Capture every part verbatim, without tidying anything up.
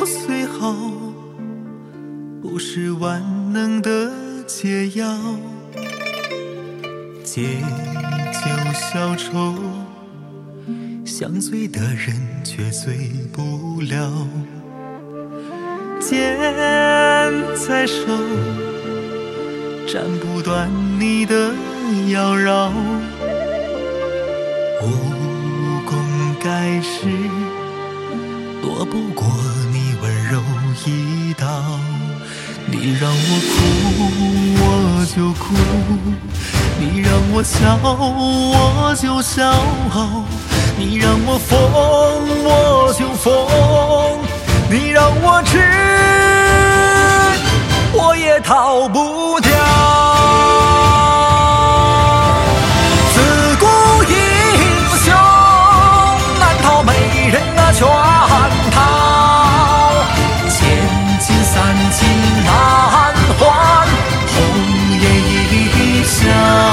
骨虽好，不是万能的解药。借酒消愁，想醉的人却醉不了。剑在手，斩不断你的妖娆。武功盖世，躲不过你温柔一刀。你让我哭我就哭，你让我笑我就笑，你让我疯我就疯，你让我痴我也逃不掉。自古英雄难逃美人的圈套，千金散尽难还红颜一笑。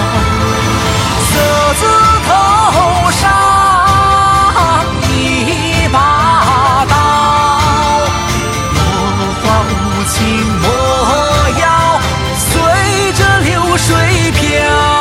色字头上一把刀，落花无情莫要随着流水飘。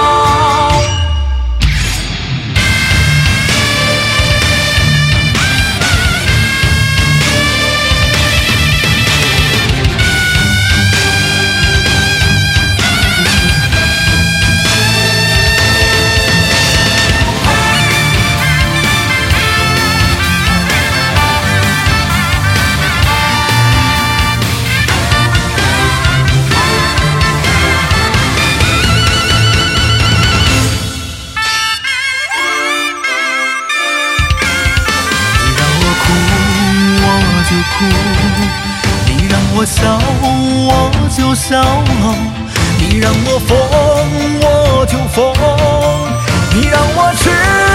你让我笑我就笑，你让我疯我就疯，你让我痴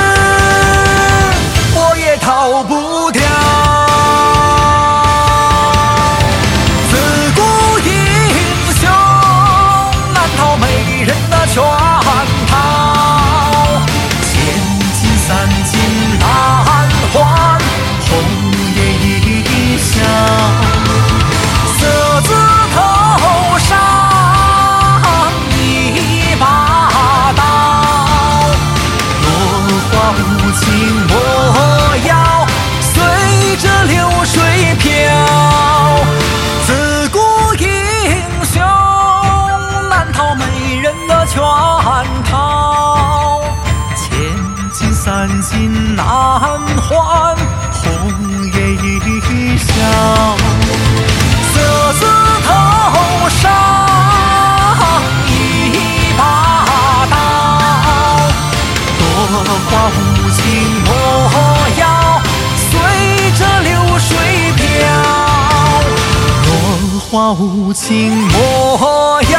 我也逃不掉。自古英雄难逃美人的圈套，千金散尽难还红颜一笑。色字头上一把刀，落花无情莫要随着流水飘。自古英雄难逃美人的圈套，千金散尽难还红颜一笑。色字头上一把刀，落花无情莫要随着流水飘。落花无情莫要